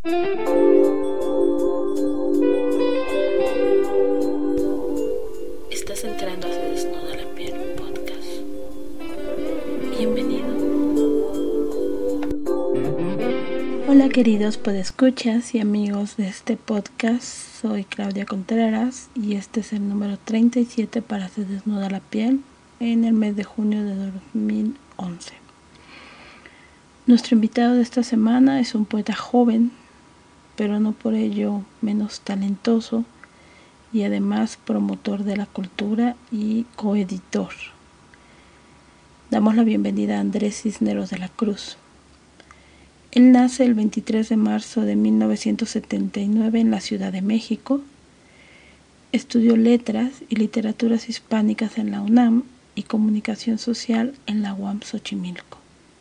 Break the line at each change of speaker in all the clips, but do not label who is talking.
Estás entrando a Se Desnuda la Piel podcast. Bienvenido. Hola queridos podescuchas y amigos de este podcast, soy Claudia Contreras y este es el número 37 para Se Desnuda la Piel en el mes de junio de 2011. Nuestro invitado de esta semana es un poeta joven, pero no por ello menos talentoso y además promotor de la cultura y coeditor. Damos la bienvenida a Andrés Cisneros de la Cruz. Él nace el 23 de marzo de 1979 en la Ciudad de México. Estudió letras y literaturas hispánicas en la UNAM y comunicación social en la UAM Xochimilco.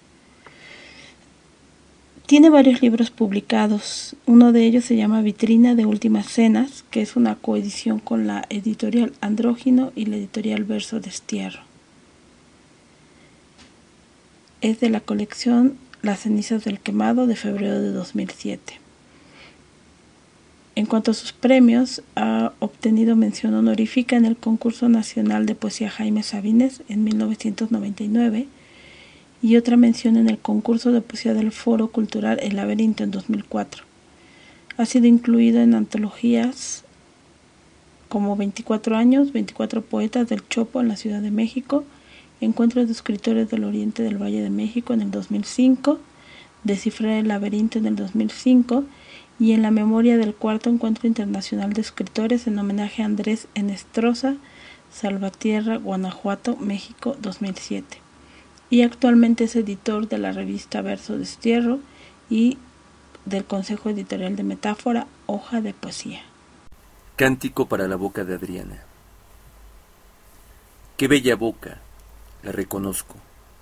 Tiene varios libros publicados. Uno de ellos se llama Vitrina de Últimas Cenas, que es una coedición con la editorial Andrógino y la editorial Verso Destierro. Es de la colección Las cenizas del quemado de febrero de 2007. En cuanto a sus premios, ha obtenido mención honorífica en el Concurso Nacional de Poesía Jaime Sabines en 1999 y otra mención en el concurso de poesía del Foro Cultural El Laberinto en 2004. Ha sido incluido en antologías como 24 años, 24 poetas del Chopo en la Ciudad de México, Encuentros de Escritores del Oriente del Valle de México en el 2005, Descifrar el Laberinto en el 2005 y en la memoria del cuarto Encuentro Internacional de Escritores en homenaje a Andrés Enestrosa, Salvatierra, Guanajuato, México 2007. Y actualmente es editor de la revista Verso Destierro y del Consejo Editorial de Metáfora, Hoja de Poesía.
Cántico para la boca de Adriana. Qué bella boca, la reconozco.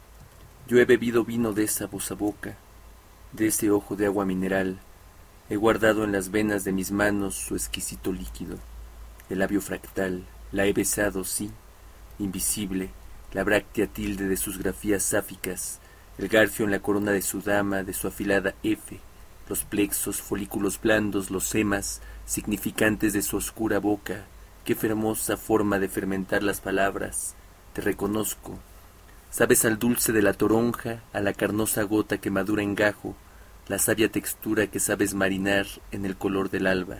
Yo he bebido vino de esa voz a boca, de ese ojo de agua mineral. He guardado en las venas de mis manos su exquisito líquido. El labio fractal, la he besado, sí, invisible, la bráctea tilde de sus grafías sáficas, el garfio en la corona de su dama, de su afilada F, los plexos, folículos blandos, los emas, significantes de su oscura boca. Qué hermosa forma de fermentar las palabras. Te reconozco. Sabes al dulce de la toronja, a la carnosa gota que madura en gajo, la sabia textura que sabes marinar en el color del alba.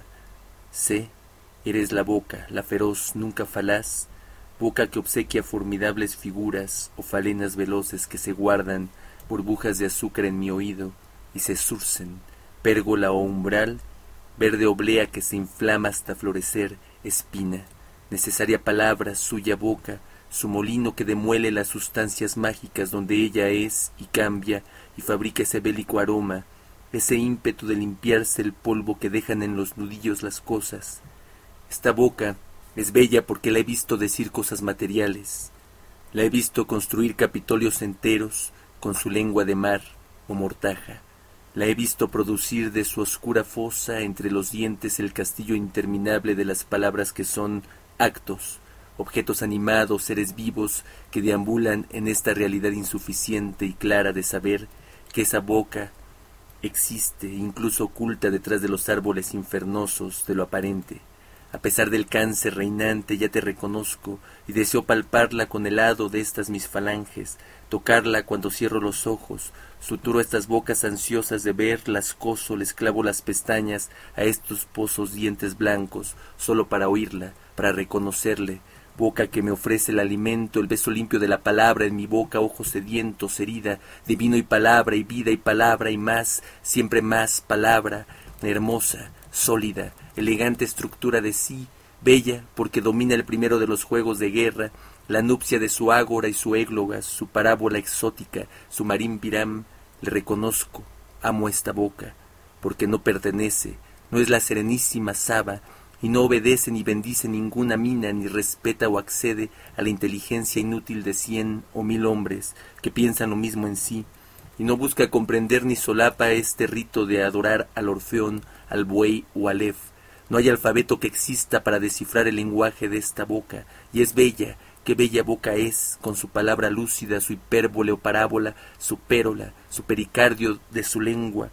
Sé, eres la boca, la feroz, nunca falaz, boca que obsequia formidables figuras o falenas veloces que se guardan burbujas de azúcar en mi oído y se surcen, pérgola o umbral, verde oblea que se inflama hasta florecer, espina, necesaria palabra, suya boca, su molino que demuele las sustancias mágicas donde ella es y cambia y fabrica ese bélico aroma, ese ímpetu de limpiarse el polvo que dejan en los nudillos las cosas. Esta boca es bella porque la he visto decir cosas materiales, la he visto construir capitolios enteros con su lengua de mar o mortaja, la he visto producir de su oscura fosa entre los dientes el castillo interminable de las palabras que son actos, objetos animados, seres vivos que deambulan en esta realidad insuficiente y clara de saber que esa boca existe, incluso oculta detrás de los árboles infernosos de lo aparente. A pesar del cáncer reinante ya te reconozco y deseo palparla con el hado de estas mis falanges, tocarla cuando cierro los ojos, suturo estas bocas ansiosas de ver, las coso, les clavo las pestañas a estos pozos dientes blancos, solo para oírla, para reconocerle, boca que me ofrece el alimento, el beso limpio de la palabra en mi boca, ojos sedientos, herida, de vino y palabra y vida y palabra y más, siempre más palabra, hermosa, sólida, elegante estructura de sí, bella porque domina el primero de los juegos de guerra, la nupcia de su ágora y su égloga, su parábola exótica, su marín piram, le reconozco, amo esta boca, porque no pertenece, no es la serenísima Saba, y no obedece ni bendice ninguna mina, ni respeta o accede a la inteligencia inútil de 100 o 1000 hombres que piensan lo mismo en sí, y no busca comprender ni solapa este rito de adorar al Orfeón, al buey o al Ef. No hay alfabeto que exista para descifrar el lenguaje de esta boca, y es bella, qué bella boca es, con su palabra lúcida, su hipérbole o parábola, su pérola, su pericardio de su lengua,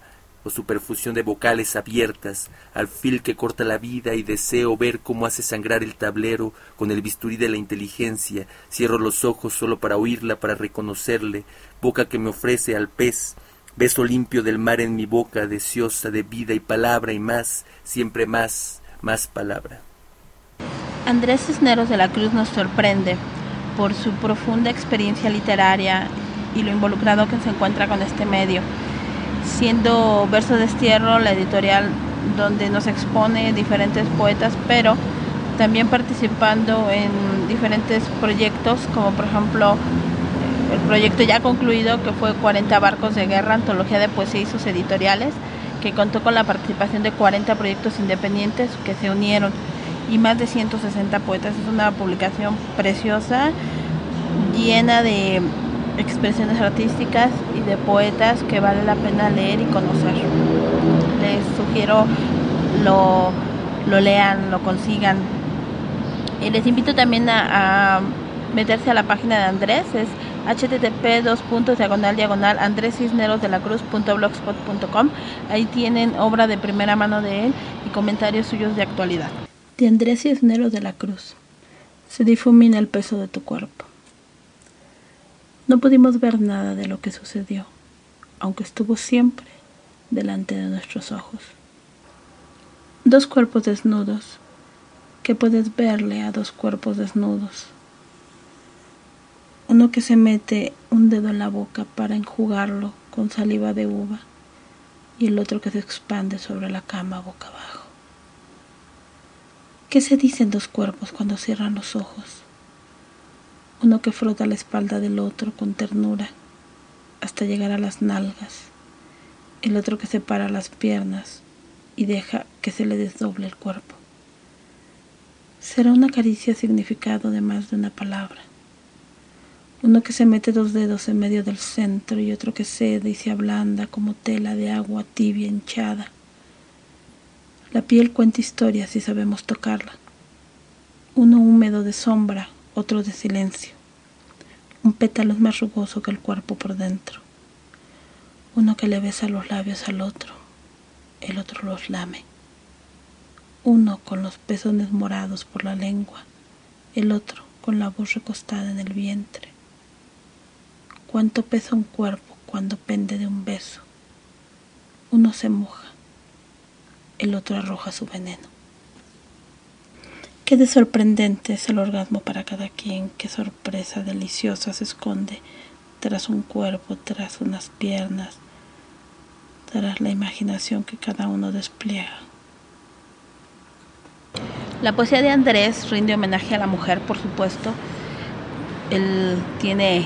o su perfusión de vocales abiertas, alfil que corta la vida y deseo ver cómo hace sangrar el tablero con el bisturí de la inteligencia, cierro los ojos solo para oírla, para reconocerle, boca que me ofrece al pez, beso limpio del mar en mi boca, deseosa de vida y palabra y más, siempre más palabra.
Andrés Cisneros de la Cruz nos sorprende por su profunda experiencia literaria y lo involucrado que se encuentra con este medio, siendo Verso Destierro la editorial donde nos expone diferentes poetas, pero también participando en diferentes proyectos, como por ejemplo el proyecto ya concluido que fue 40 barcos de guerra, antología de poesía y sus editoriales, que contó con la participación de 40 proyectos independientes que se unieron y más de 160 poetas. Es una publicación preciosa, llena de expresiones artísticas y de poetas que vale la pena leer y conocer. Les sugiero lo lean, lo consigan. Y les invito también a meterse a la página de Andrés, es http://andrescisnerosdelacruz.blogspot.com. Ahí tienen obra de primera mano de él y comentarios suyos de actualidad. De Andrés Cisneros de la Cruz. Se difumina el peso de tu cuerpo. No pudimos ver nada de lo que sucedió, aunque estuvo siempre delante de nuestros ojos. Dos cuerpos desnudos. ¿Qué puedes verle a dos cuerpos desnudos? Uno que se mete un dedo en la boca para enjugarlo con saliva de uva y el otro que se expande sobre la cama boca abajo. ¿Qué se dicen dos cuerpos cuando cierran los ojos? Uno que frota la espalda del otro con ternura hasta llegar a las nalgas, el otro que separa las piernas y deja que se le desdoble el cuerpo. Será una caricia significado de más de una palabra. Uno que se mete dos dedos en medio del centro y otro que cede y se ablanda como tela de agua tibia hinchada. La piel cuenta historias si sabemos tocarla. Uno húmedo de sombra, otro de silencio. Un pétalo es más rugoso que el cuerpo por dentro. Uno que le besa los labios al otro, el otro los lame. Uno con los pezones morados por la lengua, el otro con la voz recostada en el vientre. ¿Cuánto pesa un cuerpo cuando pende de un beso? Uno se moja, el otro arroja su veneno. Qué de sorprendente es el orgasmo para cada quien, qué sorpresa deliciosa se esconde tras un cuerpo, tras unas piernas, tras la imaginación que cada uno despliega. La poesía de Andrés rinde homenaje a la mujer, por supuesto. Él tiene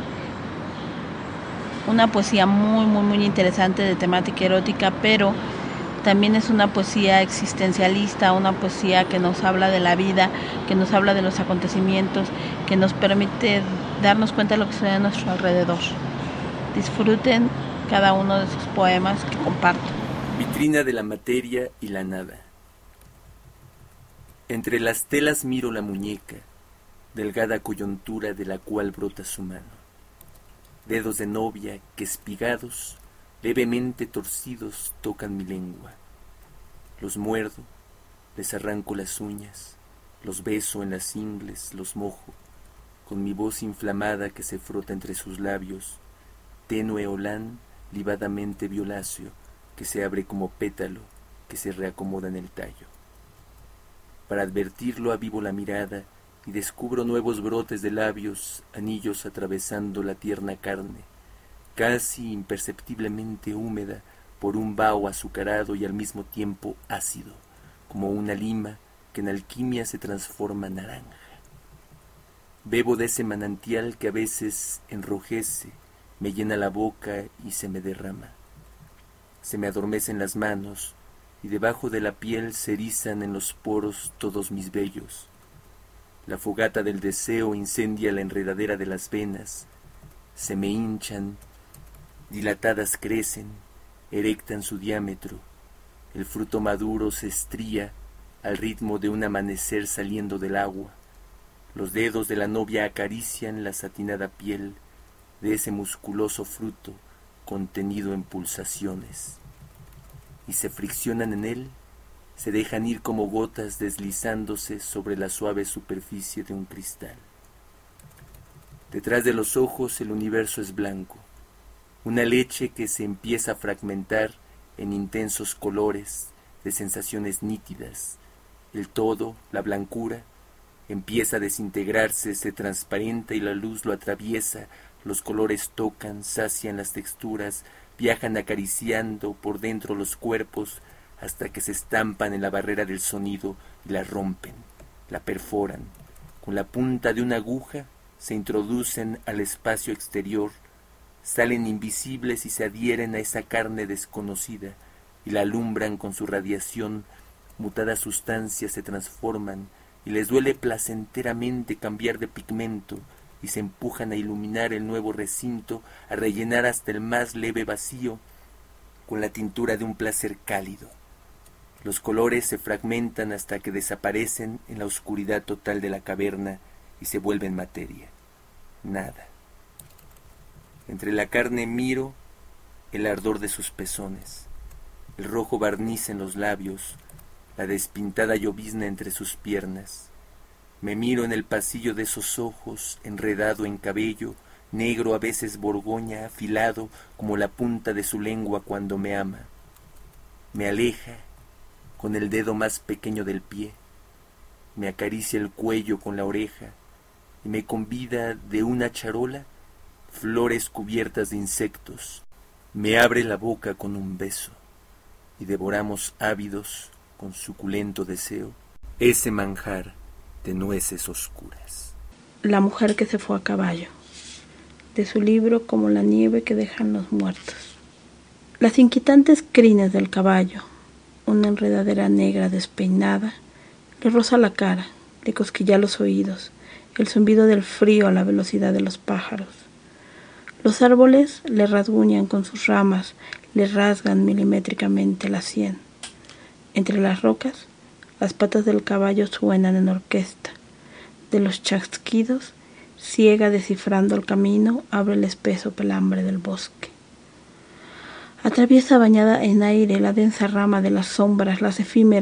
una poesía muy interesante de temática erótica, pero también es una poesía existencialista, una poesía que nos habla de la vida, que nos habla de los acontecimientos, que nos permite darnos cuenta de lo que sucede a nuestro alrededor. Disfruten cada uno de sus poemas que comparto.
Vitrina de la materia y la nada. Entre las telas miro la muñeca, delgada coyuntura de la cual brota su mano. Dedos de novia que espigados, levemente torcidos, tocan mi lengua. Los muerdo, les arranco las uñas, los beso en las ingles, los mojo, con mi voz inflamada que se frota entre sus labios, tenue olán libadamente violáceo, que se abre como pétalo, que se reacomoda en el tallo. Para advertirlo avivo la mirada y descubro nuevos brotes de labios, anillos atravesando la tierna carne, casi imperceptiblemente húmeda por un vaho azucarado y al mismo tiempo ácido, como una lima que en alquimia se transforma en naranja. Bebo de ese manantial que a veces enrojece, me llena la boca y se me derrama. Se me adormecen las manos y debajo de la piel se erizan en los poros todos mis vellos. La fogata del deseo incendia la enredadera de las venas, se me hinchan, dilatadas crecen, erectan su diámetro, el fruto maduro se estría al ritmo de un amanecer saliendo del agua, los dedos de la novia acarician la satinada piel de ese musculoso fruto contenido en pulsaciones. y se friccionan en él, se dejan ir como gotas deslizándose sobre la suave superficie de un cristal. Detrás de los ojos el universo es blanco, una leche que se empieza a fragmentar en intensos colores de sensaciones nítidas. El todo, la blancura, empieza a desintegrarse, se transparenta y la luz lo atraviesa, los colores tocan, sacian las texturas, viajan acariciando por dentro los cuerpos hasta que se estampan en la barrera del sonido y la rompen, la perforan. Con la punta de una aguja se introducen al espacio exterior, salen invisibles y se adhieren a esa carne desconocida y la alumbran con su radiación. Mutadas sustancias se transforman y les duele placenteramente cambiar de pigmento y se empujan a iluminar el nuevo recinto, a rellenar hasta el más leve vacío con la tintura de un placer cálido. Los colores se fragmentan hasta que desaparecen en la oscuridad total de la caverna y se vuelven materia. Nada. Entre la carne miro el ardor de sus pezones, el rojo barniz en los labios, la despintada llovizna entre sus piernas. Me miro en el pasillo de esos ojos, enredado en cabello, negro a veces borgoña, afilado como la punta de su lengua cuando me ama. Me aleja con el dedo más pequeño del pie, me acaricia el cuello con la oreja y me convida de una charola flores cubiertas de insectos. Me abre la boca con un beso y devoramos ávidos con suculento deseo ese manjar de nueces oscuras.
La mujer que se fue a caballo, de su libro Como la nieve que dejan los muertos. Las inquietantes crines del caballo, una enredadera negra despeinada, le roza la cara, le cosquilla los oídos, el zumbido del frío a la velocidad de los pájaros. Los árboles le rasguñan con sus ramas, le rasgan milimétricamente la sien. Entre las rocas, las patas del caballo suenan en orquesta. De los chasquidos, ciega descifrando el camino, abre el espeso pelambre del bosque. Atraviesa bañada en aire la densa rama de las sombras, las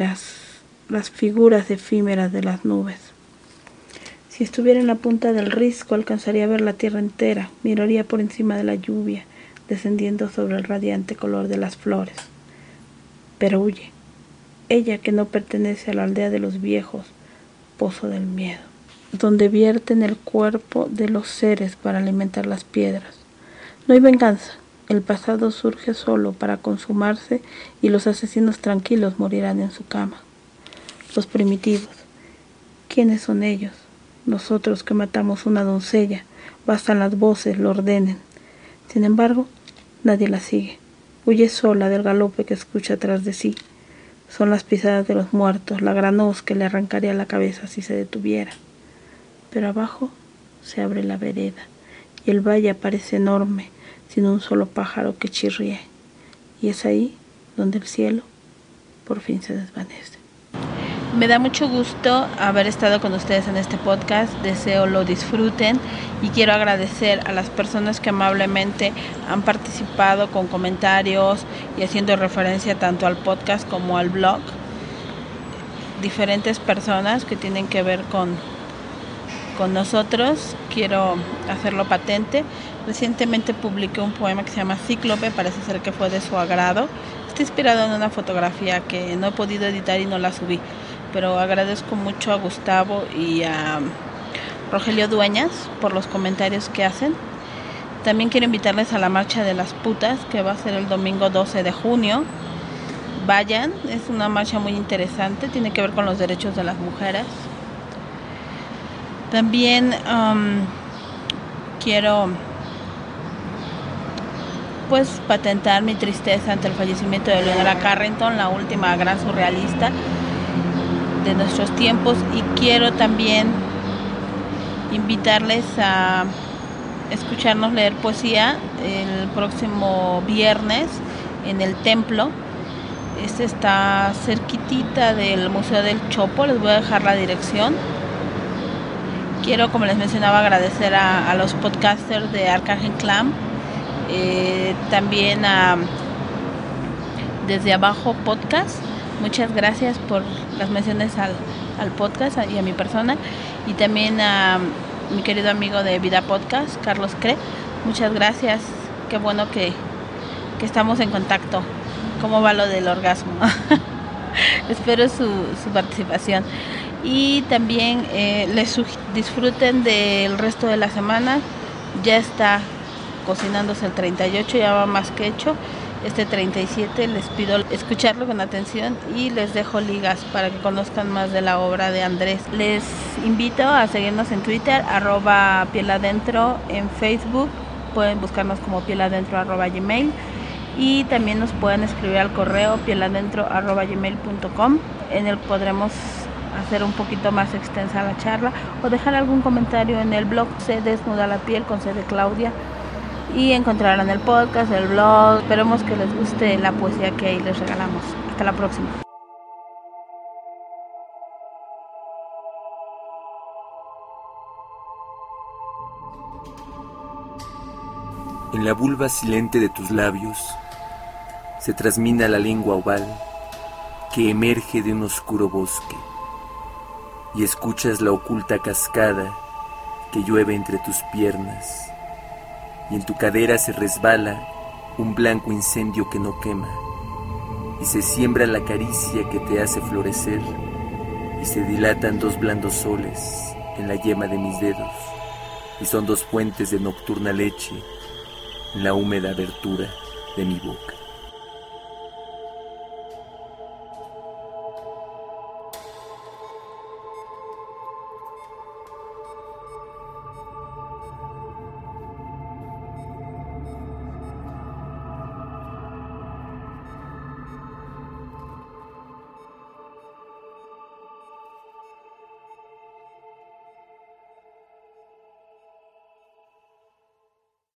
figuras efímeras de las nubes. Si estuviera en la punta del risco, alcanzaría a ver la tierra entera, miraría por encima de la lluvia, descendiendo sobre el radiante color de las flores. Pero huye. Ella que no pertenece a la aldea de los viejos, pozo del miedo, donde vierten el cuerpo de los seres para alimentar las piedras. No hay venganza, el pasado surge solo para consumarse y los asesinos tranquilos morirán en su cama. Los primitivos, ¿quiénes son ellos? Nosotros que matamos una doncella, bastan las voces, lo ordenen. Sin embargo, nadie la sigue, huye sola del galope que escucha tras de sí. Son las pisadas de los muertos, la gran hoz que le arrancaría la cabeza si se detuviera. Pero abajo se abre la vereda y el valle aparece enorme, sin un solo pájaro que chirríe. Y es ahí donde el cielo por fin se desvanece. Me da mucho gusto haber estado con ustedes en este podcast, deseo lo disfruten y quiero agradecer a las personas que amablemente han participado con comentarios y haciendo referencia tanto al podcast como al blog. Diferentes personas que tienen que ver con nosotros, quiero hacerlo patente. Recientemente publiqué un poema que se llama Cíclope, parece ser que fue de su agrado. Está inspirado en una fotografía que no he podido editar y no la subí, pero agradezco mucho a Gustavo y a Rogelio Dueñas por los comentarios que hacen. También quiero invitarles a la Marcha de las Putas, que va a ser el domingo 12 de junio. Vayan, es una marcha muy interesante, tiene que ver con los derechos de las mujeres. También quiero patentar mi tristeza ante el fallecimiento de Leonora Carrington, la última gran surrealista de nuestros tiempos, y quiero también invitarles a escucharnos leer poesía el próximo viernes en el Templo. Este está cerquitita del Museo del Chopo, les voy a dejar la dirección. Quiero, como les mencionaba, agradecer a los podcasters de Arcángel Clan, también a Desde Abajo Podcast. Muchas gracias por las menciones al podcast y a mi persona. Y también a mi querido amigo de Vida Podcast, Carlos Cre. Muchas gracias. Qué bueno que estamos en contacto. ¿Cómo va lo del orgasmo? Espero su participación. Y también disfruten del resto de la semana. Ya está cocinándose el 38, ya va más que hecho. Este 37 les pido escucharlo con atención y les dejo ligas para que conozcan más de la obra de Andrés. Les invito a seguirnos en Twitter, @pieladentro, en Facebook, pueden buscarnos como pieladentro @gmail, y también nos pueden escribir al correo pieladentro@gmail.com. En el podremos hacer un poquito más extensa la charla o dejar algún comentario en el blog Se Desnuda la Piel con C de Claudia, y encontrarán el podcast, el blog. Esperemos que les guste la poesía que ahí les regalamos. Hasta la próxima.
En la vulva silente de tus labios se trasmina la lengua oval que emerge de un oscuro bosque, y escuchas la oculta cascada que llueve entre tus piernas, y en tu cadera se resbala un blanco incendio que no quema, y se siembra la caricia que te hace florecer, y se dilatan 2 blandos soles en la yema de mis dedos, y son 2 fuentes de nocturna leche en la húmeda abertura de mi boca.